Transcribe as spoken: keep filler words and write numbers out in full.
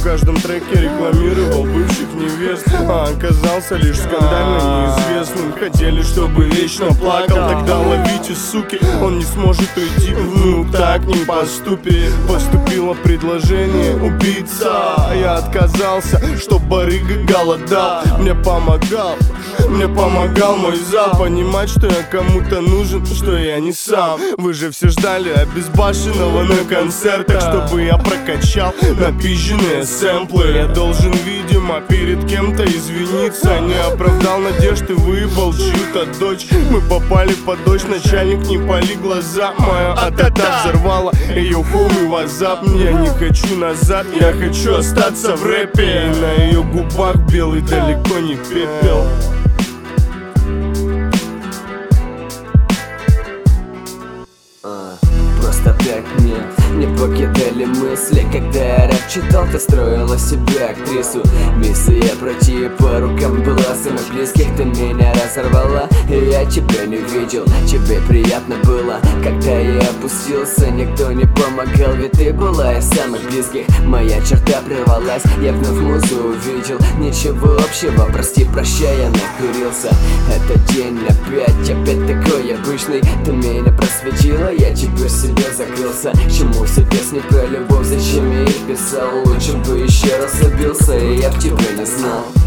каждом треке рекламировал бывших невест, а оказался лишь скандально неизвестным. Хотели, чтобы вечно плакал, тогда ловите, суки, он не сможет уйти. Ну так не поступи. Поступило предложение убийца, я отказался, чтоб барыга голодал. Мне помогал, мне помогал мой зал понимать, что я кому-то нужен, что я не сам. Вы же все ждали обезбашенного на концертах, чтобы я прокачал напизженные сэмплы. Я должен, видимо, перед кем-то извиниться. Не оправдал надежды, выебал чью-то дочь. Мы попали под дождь, начальник не пали глаза. Моя атата взорвала ее хоми вазап. Я не хочу назад, я хочу остаться в рэпе. И на ее губах белый далеко не пепел. Просто так нет, не покидали мысли. Когда я рэп читал, ты строила себя актрису. Миссия пройти по рукам была самых близких. Ты меня разорвала, и я тебя не видел. Тебе приятно было, когда я опустился. Никто не помогал, ведь ты была из самых близких. Моя черта прервалась, я вновь музу увидел. Ничего общего, прости, прощай, я накурился. Этот день опять, опять такой обычный. Ты меня просветила, я теперь себе закрылся. Чему все песни про любовь, зачем я их писал? Лучше бы еще раз убился, и я б тебя не знал.